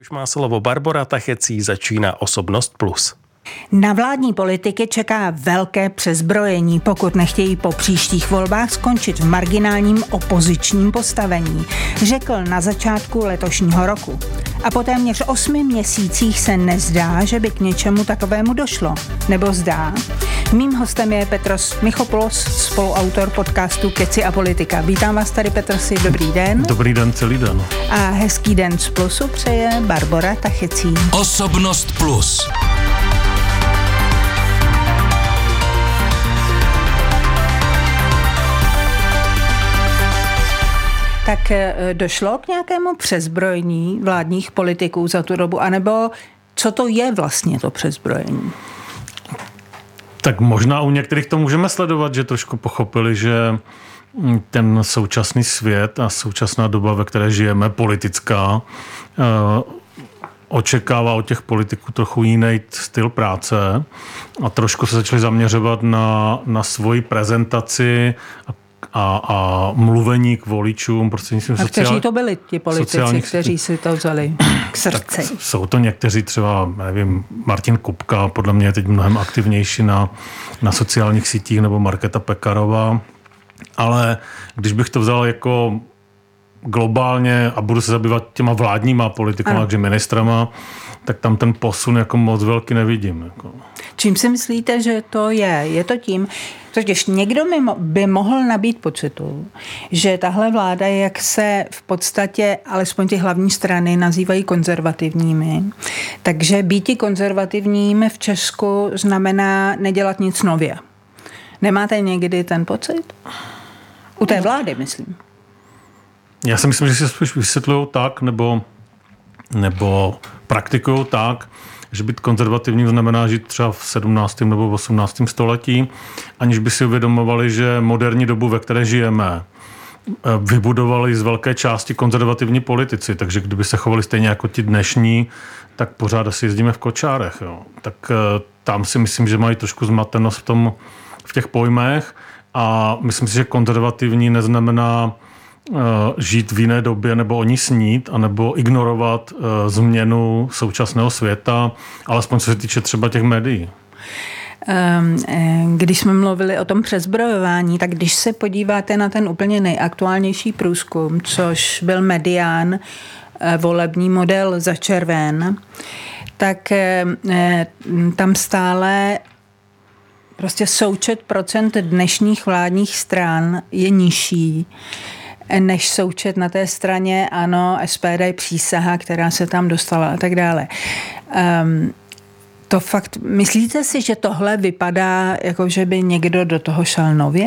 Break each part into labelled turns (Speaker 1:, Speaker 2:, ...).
Speaker 1: Už má slovo Barbora Tachecí, začíná Osobnost Plus.
Speaker 2: Na vládní politiky čeká velké přezbrojení, pokud nechtějí po příštích volbách skončit v marginálním opozičním postavení, řekl na začátku letošního roku. A po téměř 8 měsících se nezdá, že by k něčemu takovému došlo. Nebo zdá? Mým hostem je Petros Michopoulos, spoluautor podcastu Keci a politika. Vítám vás tady, Petrosi, dobrý den.
Speaker 3: Dobrý den, celý den.
Speaker 2: A hezký den z Plusu přeje Barbora Tachecí.
Speaker 4: Osobnost Plus.
Speaker 2: Tak došlo k nějakému přezbrojení vládních politiků za tu dobu, anebo co to je vlastně to přezbrojení?
Speaker 3: Tak možná u některých to můžeme sledovat, že trošku pochopili, že ten současný svět a současná doba, ve které žijeme, politická, očekává od těch politiků trochu jiný styl práce a trošku se začali zaměřovat na svoji prezentaci a mluvení k voličům.
Speaker 2: A kteří to byli ti politici, kteří si to vzali k srdci?
Speaker 3: Jsou to někteří, třeba, nevím, Martin Kupka, podle mě je teď mnohem aktivnější na sociálních sítích, nebo Markéta Pekarová. Ale když bych to vzal jako globálně a budu se zabývat těma vládníma politikama, takže ministrama, tak tam ten posun jako moc velký nevidím. Jako.
Speaker 2: Čím si myslíte, že to je? Je to tím, totiž někdo by mohl nabít pocitu, že tahle vláda, jak se v podstatě alespoň ty hlavní strany nazývají konzervativními, takže býti konzervativním v Česku znamená nedělat nic nově. Nemáte někdy ten pocit? U té vlády, myslím.
Speaker 3: Já si myslím, že si spíš vysvětlují tak, nebo praktikují tak, že být konzervativním znamená žít třeba v 17. nebo 18. století, aniž by si uvědomovali, že moderní dobu, ve které žijeme, vybudovali z velké části konzervativní politici, takže kdyby se chovali stejně jako ti dnešní, tak pořád asi jezdíme v kočárech. Jo. Tak tam si myslím, že mají trošku zmatenost v těch pojmech a myslím si, že konzervativní neznamená žít v jiné době nebo o ní snít, anebo ignorovat změnu současného světa, alespoň co se týče třeba těch médií.
Speaker 2: Když jsme mluvili o tom přezbrojování, tak když se podíváte na ten úplně nejaktuálnější průzkum, což byl Medián, volební model za červen, tak tam stále prostě součet procent dnešních vládních stran je nižší než součet na té straně ANO, SPD, přísaha, která se tam dostala a tak dále. To fakt, myslíte si, že tohle vypadá, jako že by někdo do toho šel nově?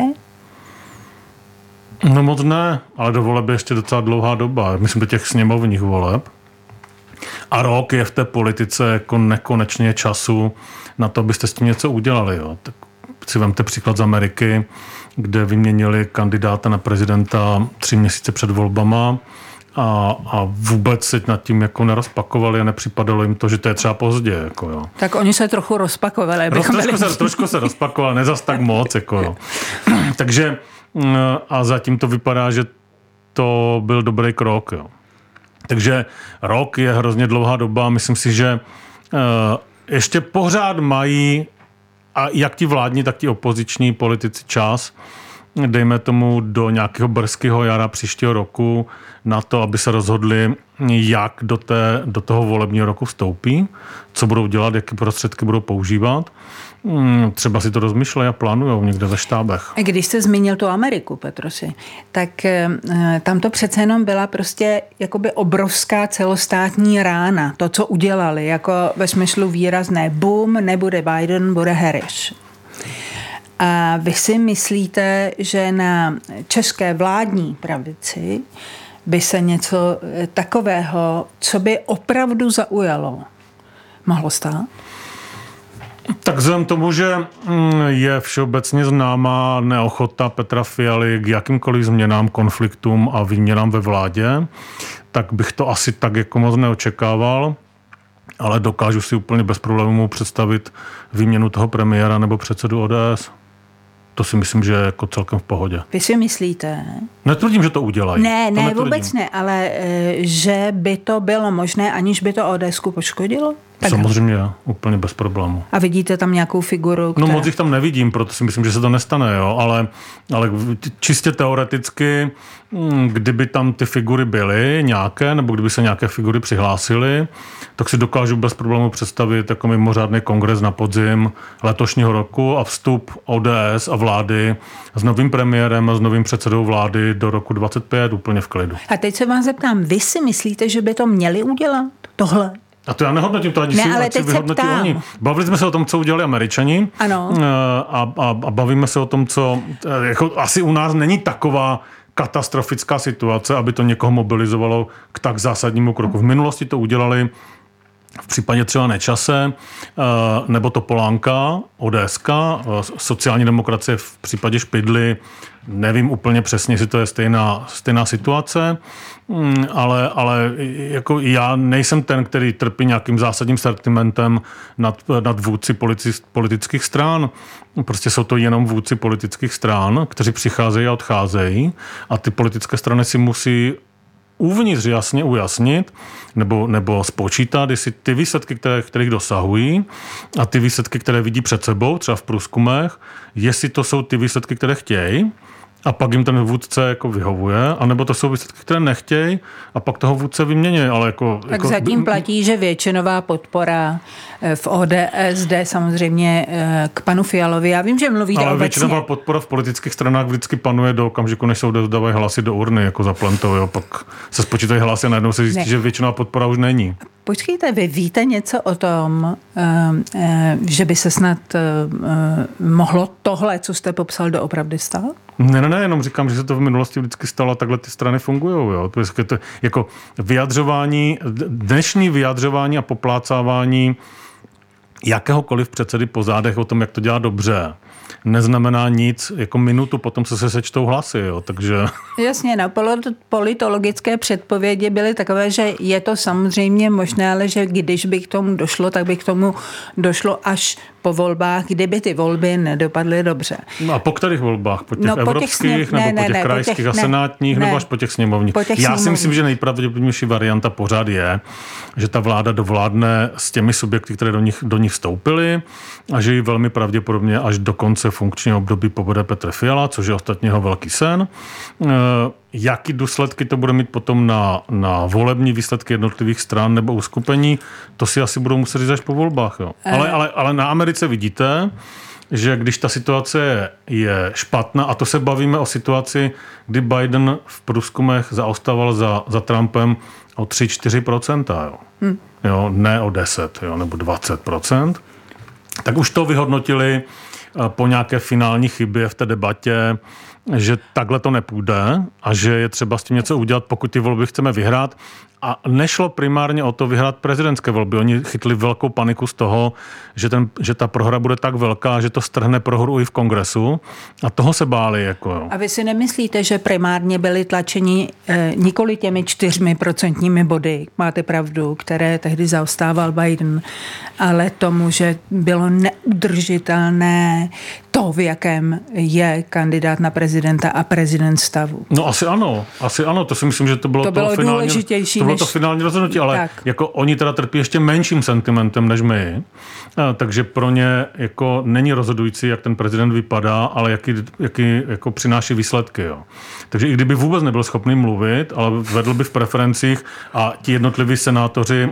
Speaker 3: No moc ne, ale do voleb je ještě docela dlouhá doba. Myslím do těch sněmovních voleb. A rok je v té politice jako nekonečně času na to, abyste s tím něco udělali. Jo. Tak si vemte příklad z Ameriky, kde vyměnili kandidáta na prezidenta 3 měsíce před volbama a vůbec se nad tím jako nerozpakovali a nepřipadalo jim to, že to je třeba pozdě. Jako, jo.
Speaker 2: Tak oni se trochu rozpakovali.
Speaker 3: Trošku se rozpakovali, ne zas tak moc. Jako, jo. Takže a zatím to vypadá, že to byl dobrý krok. Jo. Takže rok je hrozně dlouhá doba. Myslím si, že ještě pořád mají a jak ti vládní, tak ti opoziční politici čas, dejme tomu do nějakého brzkého jara příštího roku, na to, aby se rozhodli, jak do toho volebního roku vstoupí, co budou dělat, jaké prostředky budou používat. Třeba si to rozmýšlejí a plánujou někde ve štábech.
Speaker 2: Když jste zmínil tu Ameriku, Petrosi, tak tam to přece jenom byla prostě jakoby obrovská celostátní rána. To, co udělali, jako ve smyslu výrazné boom, nebude Biden, bude Harris. A vy si myslíte, že na české vládní pravici by se něco takového, co by opravdu zaujalo, mohlo stát?
Speaker 3: Tak vzhledem tomu, že je všeobecně známá neochota Petra Fialy k jakýmkoliv změnám, konfliktům a výměnám ve vládě, tak bych to asi tak jako moc neočekával, ale dokážu si úplně bez problémů představit výměnu toho premiéra nebo předsedu ODS. to si myslím, že je jako celkem v pohodě.
Speaker 2: Vy si myslíte?
Speaker 3: Netvrdím, že to udělají.
Speaker 2: Ne, vůbec ne, ale že by to bylo možné, aniž by to ODS-ku poškodilo? Tak
Speaker 3: samozřejmě, úplně bez problému.
Speaker 2: A vidíte tam nějakou figuru, která...
Speaker 3: No moc jich tam nevidím, proto si myslím, že se to nestane, jo, ale čistě teoreticky, kdyby tam ty figury byly nějaké, nebo kdyby se nějaké figury přihlásily, tak si dokážu bez problému představit jako mimořádný kongres na podzim letošního roku a vstup ODS a vlády s novým premiérem a s novým předsedou vlády do roku 2025 úplně v klidu.
Speaker 2: A teď se vás zeptám, vy si myslíte, že by to měli udělat? Tohle?
Speaker 3: A to já nehodnotím, to ani si vyhodnotí oni. Bavili jsme se o tom, co udělali Američani.
Speaker 2: Ano.
Speaker 3: A bavíme se o tom, co jako asi u nás není taková katastrofická situace, aby to někoho mobilizovalo k tak zásadnímu kroku. V minulosti to udělali v případě třeba Nečase, nebo Topolánka, ODSka, sociální demokracie v případě Špidly, nevím úplně přesně, jestli to je stejná situace, ale jako já nejsem ten, který trpí nějakým zásadním sentimentem nad vůdci politických stran. Prostě jsou to jenom vůdci politických stran, kteří přicházejí a odcházejí a ty politické strany si musí uvnitř jasně ujasnit nebo spočítat, jestli ty výsledky, kterých dosahují a ty výsledky, které vidí před sebou, třeba v průzkumech, jestli to jsou ty výsledky, které chtějí, a pak jim ten vůdce jako vyhovuje, anebo to jsou výsledky, které nechtějí a pak toho vůdce vymění. Ale
Speaker 2: tak zatím platí, že většinová podpora v ODS jde samozřejmě k panu Fialovi. Já vím, že mluvíte obecně.
Speaker 3: Ale většinová podpora v politických stranách vždycky panuje do okamžiku, než se dodávají hlasy do urny, jako za Plantou. Jo. Pak se spočítají hlasy a najednou se zjistí, že většinová podpora už není.
Speaker 2: Počkejte, vy víte něco o tom, že by se snad mohlo tohle, co jste popsal, doopravdy stát?
Speaker 3: Ne, jenom říkám, že se to v minulosti vždycky stalo a takhle ty strany fungujou. Jo. To je jako vyjadřování, dnešní vyjadřování a poplácávání jakéhokoliv předsedy po zádech o tom, jak to dělá dobře, neznamená nic, jako minutu potom se sečtou hlasy, jo, takže...
Speaker 2: Jasně, no, politologické předpovědi byly takové, že je to samozřejmě možné, ale že když by k tomu došlo, tak by k tomu došlo až po volbách, kdyby ty volby nedopadly dobře.
Speaker 3: No a po kterých volbách? Po těch evropských, nebo po těch krajských a senátních, nebo až po těch sněmovních? Já si myslím, že nejpravděpodobnější varianta pořád je, že ta vláda dovládne s těmi subjekty, které do nich vstoupily a že ji velmi pravděpodobně až do konce funkčního období povede Petr Fiala, což je ostatně jeho velký sen. Jaký důsledky to bude mít potom na volební výsledky jednotlivých stran nebo uskupení, to si asi budou muset říct až po volbách. Jo. Ale na Americe vidíte, že když ta situace je špatná, a to se bavíme o situaci, kdy Biden v průzkumech zaostával za Trumpem o 3-4%, jo. Jo, ne o 10, jo, nebo 20%, tak už to vyhodnotili po nějaké finální chybě v té debatě, že takhle to nepůjde a že je třeba s tím něco udělat, pokud ty volby chceme vyhrát. A nešlo primárně o to vyhrát prezidentské volby. Oni chytli velkou paniku z toho, že ta prohra bude tak velká, že to strhne prohru i v kongresu. A toho se báli. Jako.
Speaker 2: A vy si nemyslíte, že primárně byli tlačeni nikoli těmi 4% body, máte pravdu, které tehdy zaostával Biden, ale tomu, že bylo neudržitelné to, v jakém je kandidát na prezidenta a prezident stavu.
Speaker 3: No asi ano, to si myslím, že to bylo
Speaker 2: důležitější.
Speaker 3: To bylo to finální rozhodnutí, ale tak. Jako oni teda trpí ještě menším sentimentem než my, takže pro ně jako není rozhodující, jak ten prezident vypadá, ale jaký jako přináší výsledky. Jo. Takže i kdyby vůbec nebyl schopný mluvit, ale vedl by v preferencích a ti jednotliví senátoři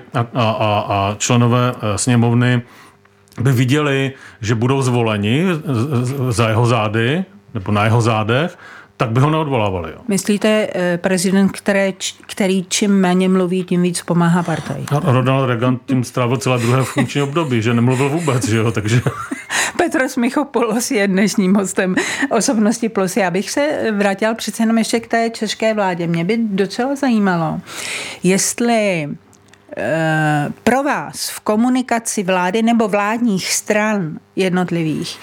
Speaker 3: a členové sněmovny by viděli, že budou zvoleni za jeho zády nebo na jeho zádech, tak by ho neodvolávali. Jo.
Speaker 2: Myslíte, prezident, který čím méně mluví, tím víc pomáhá partaji?
Speaker 3: Ronald Reagan tím strávil celé druhé funkční období, že nemluvil vůbec, že jo, takže...
Speaker 2: Petros Michopoulos je dnešním hostem Osobnosti plus. Já bych se vrátila přece jenom ještě k té české vládě. Mě by docela zajímalo, jestli pro vás v komunikaci vlády nebo vládních stran jednotlivých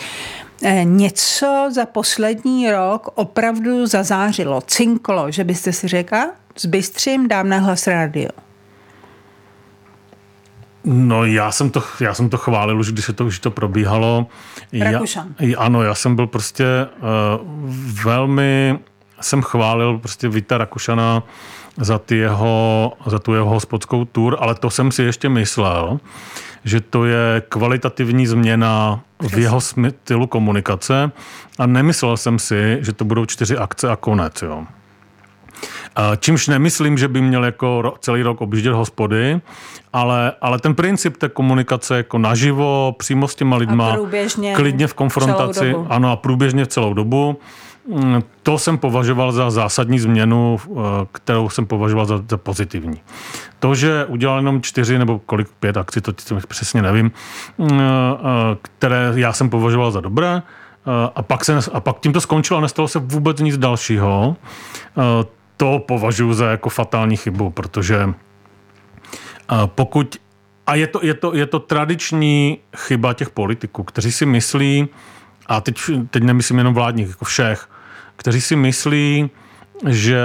Speaker 2: něco za poslední rok opravdu zazářilo, cinklo, že byste si řekla, zbystřím, dám na Hlas rádio.
Speaker 3: No já jsem to chválil už, když to probíhalo.
Speaker 2: Rakušan.
Speaker 3: Ano, já jsem byl prostě velmi, jsem chválil prostě Víta Rakušana za tu jeho hospodskou tour, ale to jsem si ještě myslel, že to je kvalitativní změna v jeho stylu komunikace a nemyslel jsem si, že to budou 4 akce a konec, jo. Čímž nemyslím, že by měl jako celý rok objíždět hospody, ale ten princip té komunikace jako naživo, přímo s těma lidma, klidně v konfrontaci, ano, a průběžně celou dobu, to jsem považoval za zásadní změnu, kterou jsem považoval za pozitivní. To, že udělal jenom 4 nebo kolik 5 akcí, to přesně nevím, které já jsem považoval za dobré, a pak tím to skončilo a nestalo se vůbec nic dalšího. To považuji za jako fatální chybu, protože pokud... A je to tradiční chyba těch politiků, kteří si myslí, a teď nemyslím jenom vládních, jako všech, kteří si myslí, že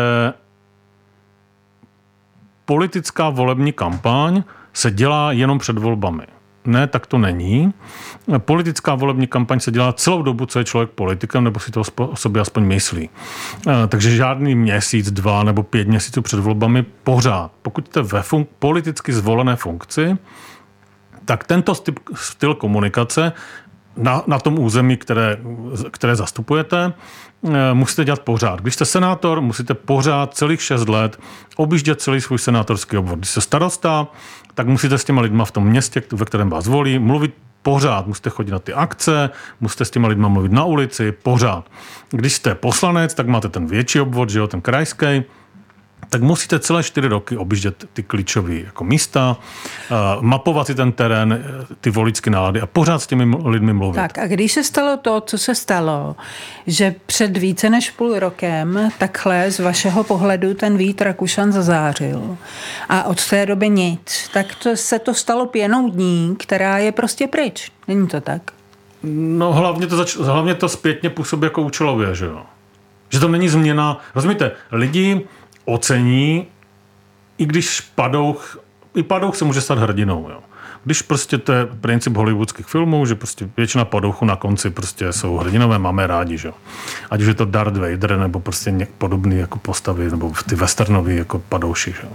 Speaker 3: politická volební kampaň se dělá jenom před volbami. Ne, tak to není. Politická volební kampaň se dělá celou dobu, co je člověk politikem, nebo si to o sobě aspoň myslí. Takže žádný měsíc, 2 nebo 5 měsíců před volbami pořád. Pokud jste ve politicky zvolené funkci, tak tento styl komunikace na tom území, které zastupujete, musíte dělat pořád. Když jste senátor, musíte pořád celých 6 let objíždět celý svůj senátorský obvod. Když jste starosta, tak musíte s těma lidma v tom městě, ve kterém vás volí, mluvit pořád. Musíte chodit na ty akce, musíte s těma lidma mluvit na ulici, pořád. Když jste poslanec, tak máte ten větší obvod, že jo, ten krajský, tak musíte celé 4 roky objíždět ty klíčové jako místa, mapovat si ten terén, ty voličské nálady a pořád s těmi lidmi mluvit.
Speaker 2: Tak a když se stalo to, co se stalo, že před více než půl rokem takhle z vašeho pohledu ten Vít Rakušan zazářil a od té doby nic, tak se to stalo pěnou dní, která je prostě pryč. Není to tak?
Speaker 3: No hlavně to zpětně působí jako účelově, že jo. Že to není změna. Rozumíte, lidi ocení, i když padouch se může stát hrdinou. Jo. Když prostě to je princip hollywoodských filmů, že prostě většina padouchů na konci prostě jsou hrdinové, máme rádi, že jo. Ať už je to Darth Vader, nebo prostě podobný jako postavy, nebo ty westernový jako padouši, že jo.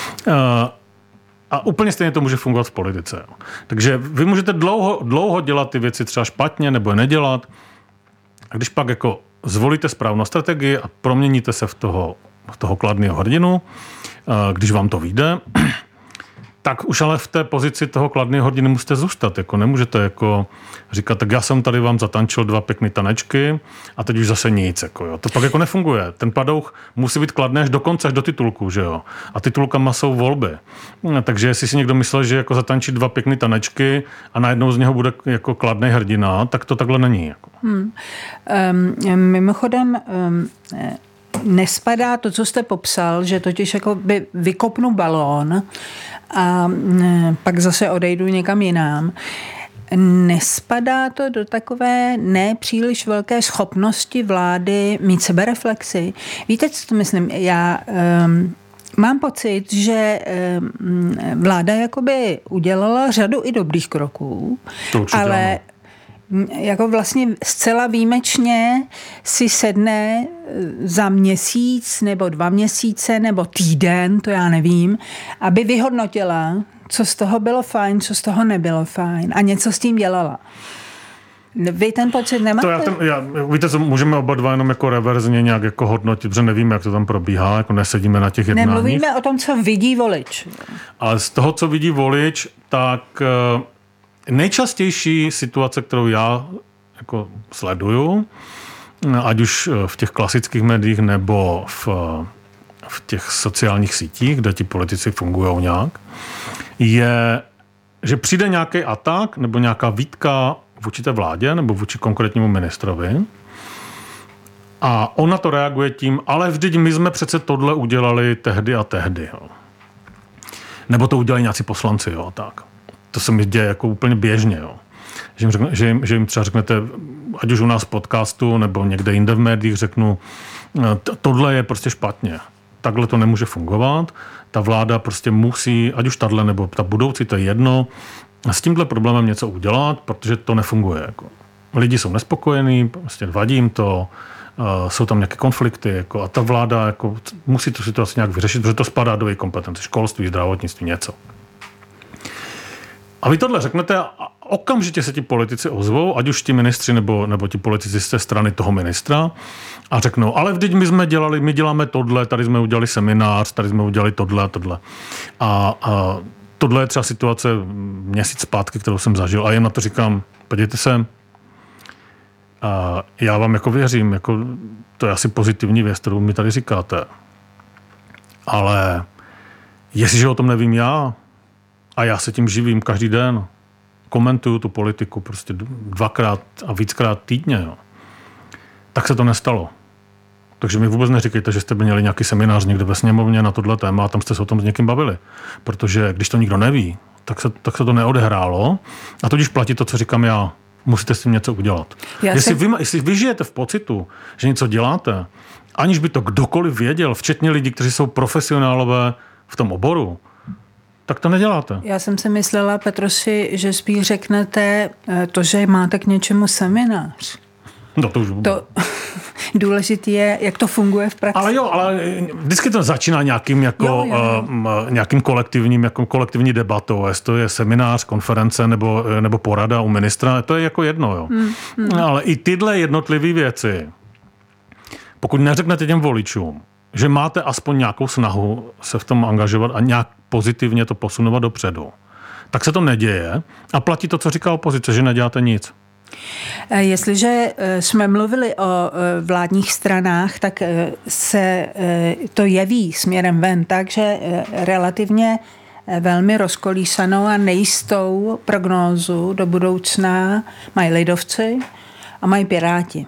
Speaker 3: A úplně stejně to může fungovat v politice. Jo. Takže vy můžete dlouho dělat ty věci třeba špatně, nebo je nedělat. A když pak jako zvolíte správnou strategii a proměníte se v toho kladného hrdinu, když vám to vyjde, tak už ale v té pozici toho kladného hrdiny musíte zůstat. Jako nemůžete jako říkat, tak já jsem tady vám zatančil 2 pěkný tanečky a teď už zase nic. Jako, jo. To pak jako nefunguje. Ten padouch musí být kladný až do konce, až do titulku. Že jo. A titulkama jsou volby. Takže jestli si někdo myslel, že jako zatančí 2 pěkný tanečky a najednou z něho bude jako kladný hrdina, tak to takhle není. Jako.
Speaker 2: Mimochodem, nespadá to, co jste popsal, že totiž jako by vykopnu balón a pak zase odejdu někam jinam. Nespadá to do takové nepříliš velké schopnosti vlády mít sebereflexi? Víte, co to myslím? Já mám pocit, že vláda jakoby udělala řadu i dobrých kroků, ale jako vlastně zcela výjimečně si sedne za měsíc nebo 2 měsíce nebo týden, to já nevím, aby vyhodnotila, co z toho bylo fajn, co z toho nebylo fajn a něco s tím dělala. Vy ten pocit nemáte?
Speaker 3: Víte co, můžeme oba dva jenom jako reverzně nějak jako hodnotit, protože nevíme, jak to tam probíhá, jako nesedíme na těch jednáních.
Speaker 2: Nemluvíme o tom, co vidí volič.
Speaker 3: Ale z toho, co vidí volič, tak nejčastější situace, kterou já jako sleduju, ať už v těch klasických médiích nebo v těch sociálních sítích, kde ti politici fungují nějak, je, že přijde nějaký atak nebo nějaká výtka vůči té vládě nebo vůči konkrétnímu ministrovi a on na to reaguje tím, ale vždyť my jsme přece tohle udělali tehdy a tehdy. Jo. Nebo to udělali nějací poslanci, jo, tak. To se mi děje jako úplně běžně, jo. Že jim třeba řeknete, ať už u nás v podcastu nebo někde jinde v médiích řeknu, tohle je prostě špatně. Takhle to nemůže fungovat. ta vláda prostě musí, ať už tahle nebo ta budoucí, to je jedno, s tímhle problémem něco udělat, protože to nefunguje. Jako. Lidi jsou nespokojení, prostě vadí jim to, jsou tam nějaké konflikty jako, a ta vláda jako, musí tu situaci nějak vyřešit, protože to spadá do její kompetence, školství, zdravotnictví, něco. A vy tohle řeknete a okamžitě se ti politici ozvou, ať už ti ministři nebo ti politici z té strany toho ministra a řeknou, ale vždyť my děláme tohle, tady jsme udělali seminář, tady jsme udělali tohle a tohle. A tohle je třeba situace měsíc zpátky, kterou jsem zažil a jen na to říkám, podívejte se, já vám jako věřím, jako to je asi pozitivní věc, kterou mi tady říkáte. Ale jestliže o tom nevím já, a já se tím živím každý den, komentuju tu politiku prostě 2krát a víckrát týdně, jo, tak se to nestalo. Takže mi vůbec neříkejte, že jste měli nějaký seminář někde ve sněmovně na tohle téma a tam jste se o tom s někým bavili. Protože když to nikdo neví, tak se to neodehrálo a tudíž platí to, co říkám já. Musíte s tím něco udělat. Jestli vy žijete v pocitu, že něco děláte, aniž by to kdokoliv věděl, včetně lidí, kteří jsou profesionálové v tom oboru, tak to neděláte.
Speaker 2: Já jsem si myslela, Petrosi, že spíš řeknete to, že máte k něčemu seminář.
Speaker 3: No to už
Speaker 2: to důležité je, jak to funguje v praxi.
Speaker 3: Ale vždycky to začíná nějakým nějakým kolektivní debatou, jestli to je seminář, konference nebo porada u ministra, to je jako jedno, jo. Ale i tyhle jednotlivé věci, pokud neřeknete těm voličům, že máte aspoň nějakou snahu se v tom angažovat a nějak pozitivně to posunovat dopředu, tak se to neděje a platí to, co říká opozice, že neděláte nic.
Speaker 2: Jestliže jsme mluvili o vládních stranách, tak se to jeví směrem ven, takže relativně velmi rozkolísanou a nejistou prognózu do budoucna mají lidovci a mají Piráti.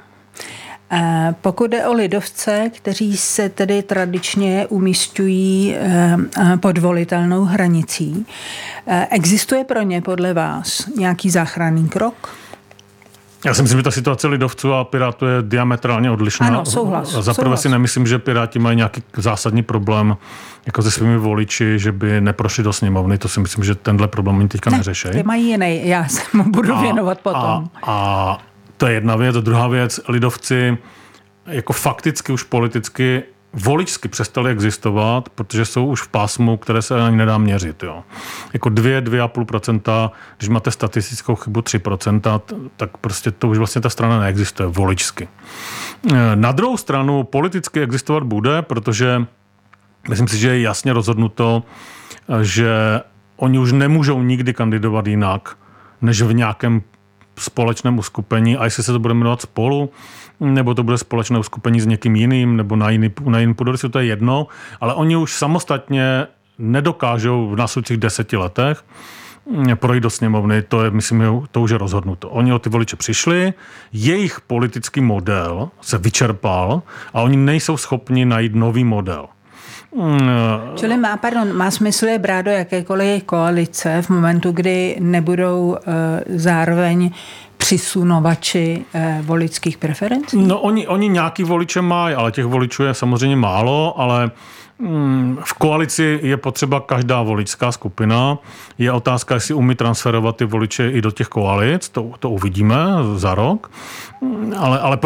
Speaker 2: Pokud jde o lidovce, kteří se tedy tradičně umísťují pod volitelnou hranicí, existuje pro ně podle vás nějaký záchranný krok?
Speaker 3: Já si myslím, že ta situace lidovců a Pirátů je diametrálně odlišná.
Speaker 2: Ano, souhlas.
Speaker 3: Zaprvé si nemyslím, že Piráti mají nějaký zásadní problém jako se svými voliči, že by neprošli do sněmovny. To si myslím, že tenhle problém oni teďka neřeší.
Speaker 2: Ty mají jiný, já se mu budu věnovat potom.
Speaker 3: A to je jedna věc. A druhá věc, lidovci jako fakticky už politicky voličsky přestali existovat, protože jsou už v pásmu, které se ani nedá měřit. Jo. Jako 2,5%, když máte statistickou chybu 3%, tak prostě to už vlastně ta strana neexistuje voličsky. Na druhou stranu politicky existovat bude, protože myslím si, že je jasně rozhodnuto, že oni už nemůžou nikdy kandidovat jinak, než v nějakém společném uskupení, a jestli se to bude jmenovat Spolu, nebo to bude společné uskupení s někým jiným, nebo na jiný půdorysu, to je jedno, ale oni už samostatně nedokážou v následujících 10 letech projít do sněmovny, to je, myslím, to už je rozhodnuto. Oni o ty voliče přišli, jejich politický model se vyčerpal a oni nejsou schopni najít nový model.
Speaker 2: Čili má smysl je brát do jakékoliv koalice v momentu, kdy nebudou zároveň přisunovači voličských preferencí?
Speaker 3: No oni nějaký voliče mají, ale těch voličů je samozřejmě málo, ale v koalici je potřeba každá voličská skupina. Je otázka, jestli umí transferovat ty voliče i do těch koalic, to uvidíme za rok. Ale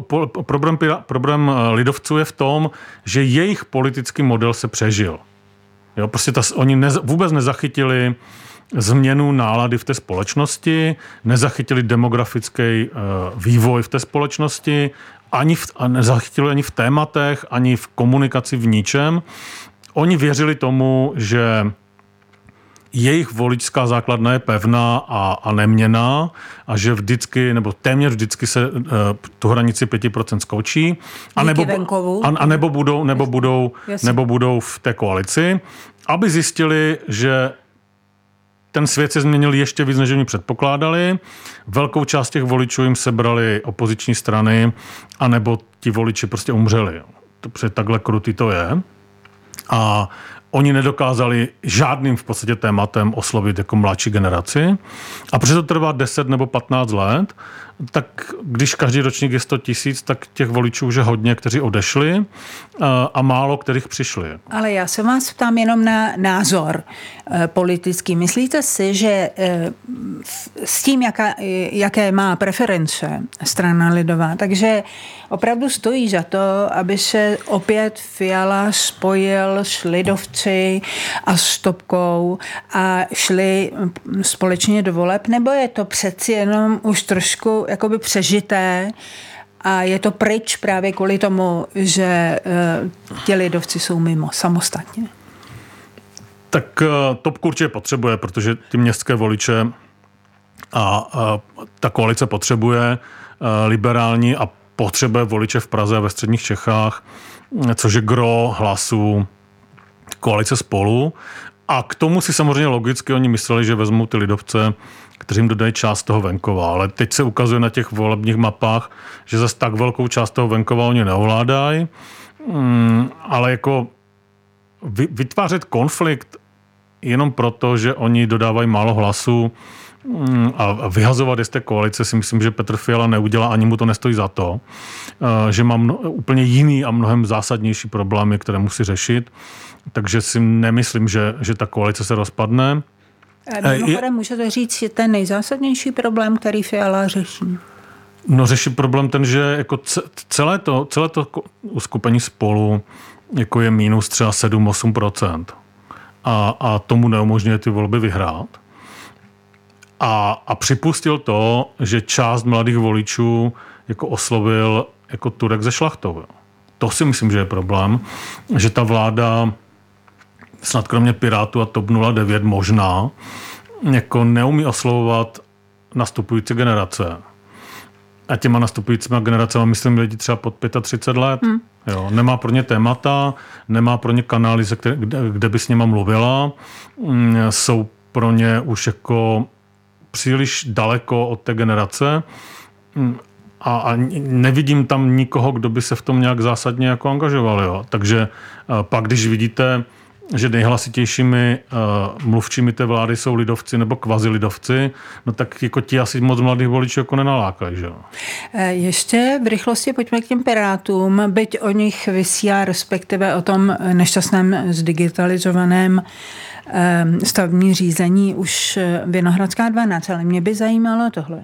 Speaker 3: problém lidovců je v tom, že jejich politický model se přežil. Jo, prostě oni vůbec nezachytili změnu nálady v té společnosti, nezachytili demografický vývoj v té společnosti, nezachytili ani v tématech, ani v komunikaci, v ničem. Oni věřili tomu, že jejich voličská základna je pevná a neměnná a že vždycky, nebo téměř vždycky se tu hranici 5% skočí a nebo budou v té koalici, aby zjistili, že ten svět se změnil ještě víc, než oni předpokládali. Velkou část těch voličů jim sebrali opoziční strany, anebo ti voliči prostě umřeli. Protože takhle krutý to je. A oni nedokázali žádným v podstatě tématem oslovit jako mladší generaci. A protože to trvá 10 nebo 15 let, tak když každý ročník je 100 000, tak těch voličů už je hodně, kteří odešli a málo, kterých přišli.
Speaker 2: Ale já se vás ptám jenom na názor politický. Myslíte si, že s tím, jaké má preference strana lidová, takže opravdu stojí za to, aby se opět Fiala spojil s lidovci a s Topkou a šli společně do voleb, nebo je to přeci jenom už trošku jakoby přežité a je to pryč právě kvůli tomu, že ti lidovci jsou mimo samostatně?
Speaker 3: Tak Topku určitě potřebuje, protože ty městské voliče a ta koalice potřebuje liberální a potřebuje voliče v Praze a ve středních Čechách, což je gro hlasů koalice Spolu. A k tomu si samozřejmě logicky oni mysleli, že vezmou ty lidovce, kteří jim dodají část toho venkova. Ale teď se ukazuje na těch volebních mapách, že zase tak velkou část toho venkova oni neovládají. Ale jako vytvářet konflikt jenom proto, že oni dodávají málo hlasů a vyhazovat je z té koalice, si myslím, že Petr Fiala neudělá, ani mu to nestojí za to, že má úplně jiný a mnohem zásadnější problémy, které musí řešit. Takže si nemyslím, že ta koalice se rozpadne.
Speaker 2: Mimochodem, můžete říct, je ten nejzásadnější problém, který Fiala řeší?
Speaker 3: No, řeší problém ten, že jako celé to uskupení Spolu jako je minus třeba 7-8%. A tomu neumožňuje ty volby vyhrát. A připustil to, že část mladých voličů jako oslovil jako Turek ze Šlachtou. To si myslím, že je problém, že ta vláda snad kromě Pirátů a TOP 09 možná jako neumí oslovovat nastupující generace. A těma nastupujícíma generacema myslím lidi třeba pod 35 let. Jo, nemá pro ně témata, nemá pro ně kanály, kde by s něma mluvila. Jsou pro ně už jako příliš daleko od té generace a nevidím tam nikoho, kdo by se v tom nějak zásadně jako angažoval. Jo. Takže pak, když vidíte, že nejhlasitějšími mluvčími té vlády jsou lidovci nebo kvazilidovci, no tak jako ti asi moc mladých voličů jako nenalákají. Že?
Speaker 2: Ještě v rychlosti pojďme k těm Pirátům, byť o nich vysílá, respektive o tom nešťastném zdigitalizovaném stavební řízení už Vinohradská 12, ale mě by zajímalo tohle.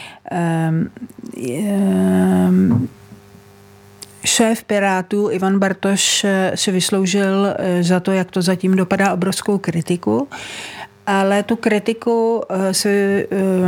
Speaker 2: Šéf Pirátů Ivan Bartoš si vysloužil za to, jak to zatím dopadá, obrovskou kritiku, ale tu kritiku si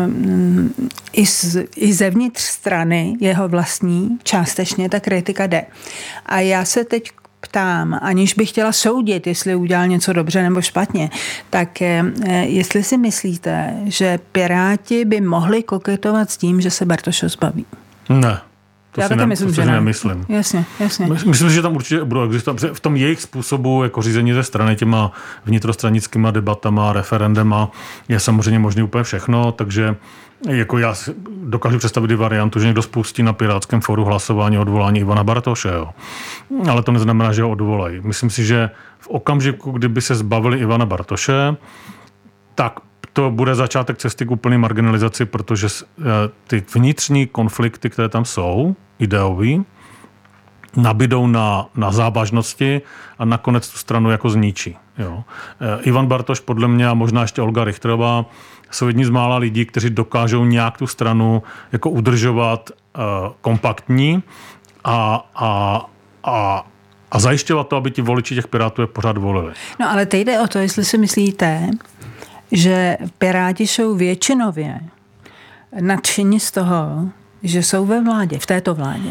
Speaker 2: i zevnitř strany jeho vlastní částečně ta kritika jde. A já se teď ptám, aniž bych chtěla soudit, jestli udělal něco dobře nebo špatně, tak jestli si myslíte, že Piráti by mohli koketovat s tím, že se Bartoše zbaví?
Speaker 3: Ne.
Speaker 2: Já taky myslím, že
Speaker 3: nemyslím.
Speaker 2: Jasně.
Speaker 3: Myslím, že tam určitě budou existovat. V tom jejich způsobu jako řízení ze strany těma vnitrostranickýma debatama, referendema je samozřejmě možné úplně všechno, takže jako já dokážu představit i variantu, že někdo spustí na Pirátském fóru hlasování o odvolání Ivana Bartoše. Jo. Ale to neznamená, že ho odvolají. Myslím si, že v okamžiku, kdyby se zbavili Ivana Bartoše, tak to bude začátek cesty k úplné marginalizaci, protože ty vnitřní konflikty, které tam jsou, ideový, nabydou na závažnosti a nakonec tu stranu jako zničí. Jo. Ivan Bartoš podle mě a možná ještě Olga Richterová jsou jedni z mála lidí, kteří dokážou nějak tu stranu jako udržovat kompaktní a zajišťovat to, aby ti voliči těch Pirátů je pořád volili.
Speaker 2: No ale teď jde o to, jestli si myslíte, že Piráti jsou většinově nadšení z toho, že jsou ve vládě, v této vládě.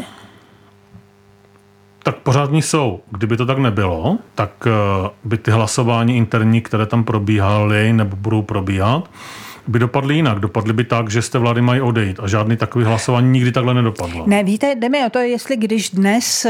Speaker 3: Tak pořád ní jsou. Kdyby to tak nebylo, tak by ty hlasování interní, které tam probíhaly nebo budou probíhat, by dopadly jinak. Dopadly by tak, že z té vlády mají odejít a žádný takový hlasování nikdy takhle nedopadlo.
Speaker 2: Ne, víte, jde mi o to, jestli když dnes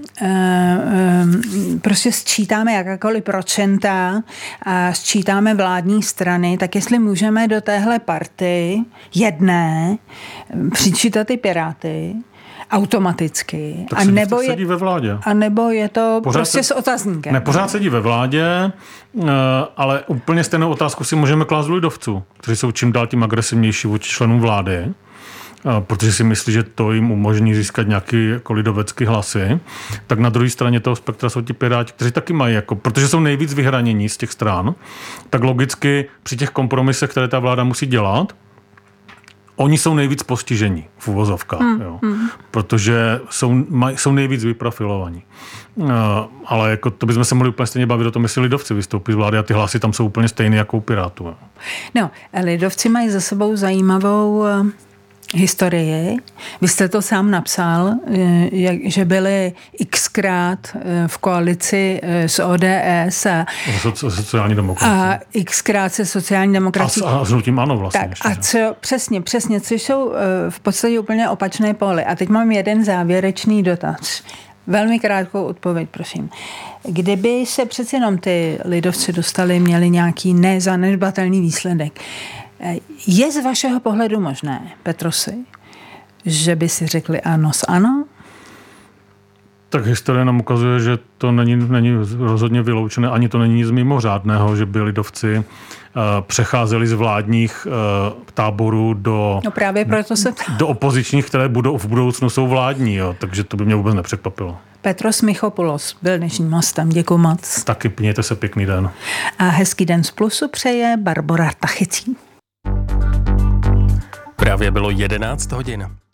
Speaker 2: prostě sčítáme jakákoliv procenta a sčítáme vládní strany, tak jestli můžeme do téhle party jedné přičítat ty Piráty automaticky.
Speaker 3: Tak sedí ve vládě.
Speaker 2: A nebo je to pořád prostě s otazníkem.
Speaker 3: Ne, pořád sedí ve vládě, ale úplně stejnou otázku si můžeme klást lidovců, kteří jsou čím dál tím agresivnější vůči členům vlády. protože si myslí, že to jim umožní získat nějaký jako lidovecký hlasy, tak na druhé straně toho spektra jsou ti Piráti, kteří taky mají, jako, protože jsou nejvíc vyhranění z těch stran, tak logicky při těch kompromisech, které ta vláda musí dělat, oni jsou nejvíc postižení v uvozovkách, protože jsou nejvíc vyprofilovaní. Ale jako to bychom se mohli úplně stejně bavit o tom, jestli lidovci vystoupí z vlády a ty hlasy tam jsou úplně stejné jako u Pirátů. Jo.
Speaker 2: No, lidovci mají za sebou zajímavou historii. Vy jste to sám napsal, že byli xkrát v koalici s ODS a
Speaker 3: sociální demokracie.
Speaker 2: A xkrát se sociální demokracií.
Speaker 3: A s hnutím ANO vlastně.
Speaker 2: Tak, a co, přesně, což jsou v podstatě úplně opačné póly. A teď mám jeden závěrečný dotaz. Velmi krátkou odpověď, prosím. Kdyby se přeci jenom ty lidovci dostali, měli nějaký nezanedbatelný výsledek, je z vašeho pohledu možné, Petrosi, že by si řekli ano s ano?
Speaker 3: Tak historie nám ukazuje, že to není rozhodně vyloučené, ani to není nic mimořádného, že by lidovci přecházeli z vládních táborů do,
Speaker 2: no právě proto se
Speaker 3: do opozičních, které v budoucnu jsou vládní. Jo. Takže to by mě vůbec nepřekvapilo.
Speaker 2: Petros Michopoulos byl dnešním hostem. Děkuji moc.
Speaker 3: Taky mějte se pěkný den.
Speaker 2: A hezký den z Plusu přeje Barbora Tachecí.
Speaker 1: Právě bylo 11 hodin.